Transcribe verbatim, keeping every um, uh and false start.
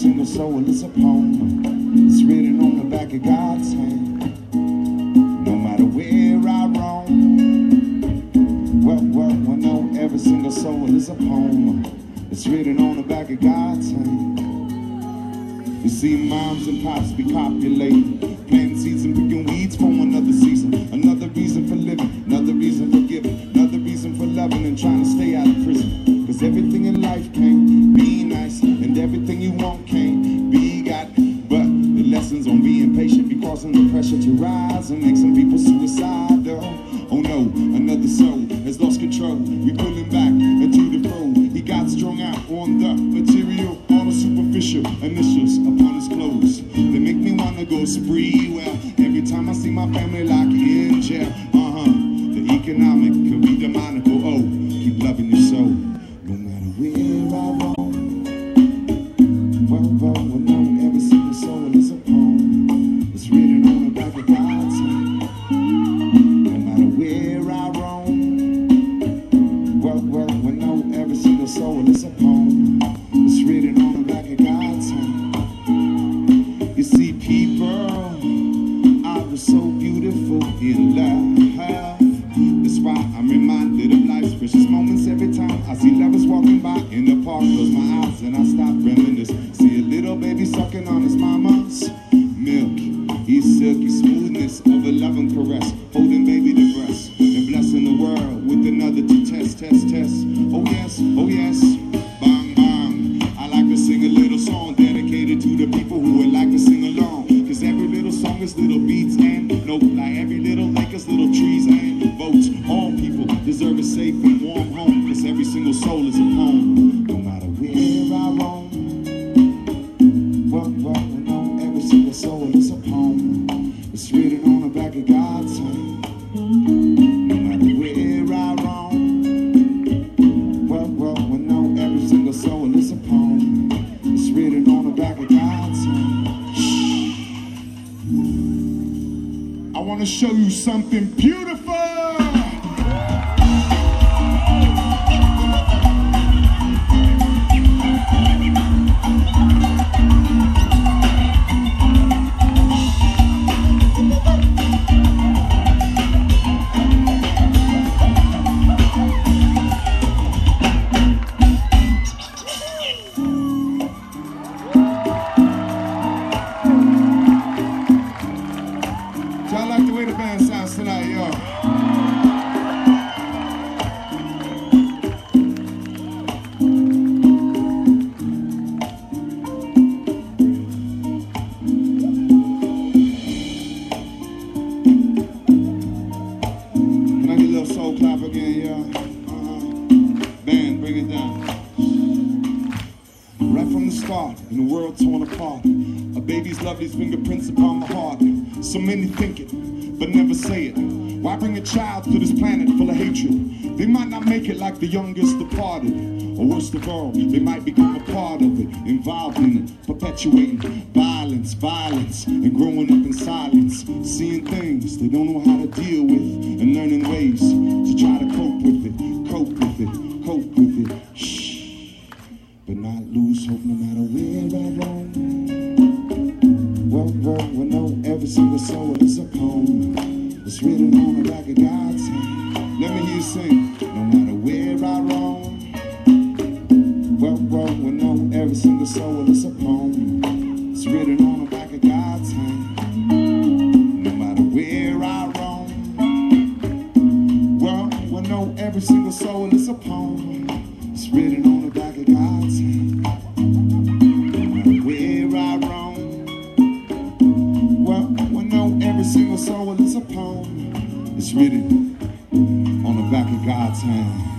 single soul is a poem. It's written on the back of God's hand. No matter where I roam, well, well, well, no, every single soul is a poem. It's written on the back of God's hand. You see moms and pops be copulating, planting seeds and picking weeds for another season. Another reason for living, another reason for giving, another reason for loving and trying to stay out of prison. Cause everything in life can't be nice, and everything you want can't be got. But the lessons on being patient be causing the pressure to rise and make some people suicidal. Oh no, another soul has lost control. We pull him back into the fold. He got strung out on the material, all the superficial initials upon his clothes. They make me wanna go spree. Well, every time I see my family locked in jail, uh-huh, the economic could be demonical. Oh, keep loving your soul, no matter where I roam. Well, well, well, no, every single soul is a poem. It's written on the back of God's hand. No matter where I roam. Well, well, well, no, every single soul is a poem. It's written on the back of God's hand. You see, people are so beautiful in love. That's why I'm reminded of life's precious moments every time I see lovers walking by in the park. Close my eyes and I stop reminisce. See a little baby sucking on his mama's milk. His silky smoothness of a loving caress, holding baby to breast and blessing the world with another to test, test, test. Oh yes, oh yes, bang, bang. I like to sing a little song dedicated to the people who would like to sing along. Cause every little song is little beats and nope, like every little lake is little trees and votes. All people deserve a safe and warm home. Cause every single soul is a poem. No matter where I roam. Well, well, no, every single soul is a poem. It's written on the back of God's hand. No matter where I roam. Well, well, well, no, every single soul is a poem. It's written on the back of God's hand. I want to show you something beautiful. I like the way the band sounds tonight, yo. Can I get a little soul clap again, yo? Uh-huh. Band, bring it down. Right from the start, in the world torn apart, a baby's lovely fingerprints upon my heart. So many think it, but never say it. Why bring a child to this planet full of hatred? They might not make it like the youngest departed. Or worst of all, they might become a part of it, involved in it, perpetuating violence, violence, and growing up in silence, seeing things they don't know how to deal with, and learning ways to try to cope with it, cope with it, cope with it. Shh, but not lose hope no matter where I roam. Well, well, well, no, every single soul is a poem. It's written on the back of God's hand. Let me hear you sing. No matter where I roam. Well, well, well, no, every single soul is a poem. It's written on the back of God's hand. No matter where I roam. Well, well, no, every single soul is a poem. It's written on the back of God's hand. No matter where I roam. Well, well, no, every single soul is a poem. It's written on the back of God's hand.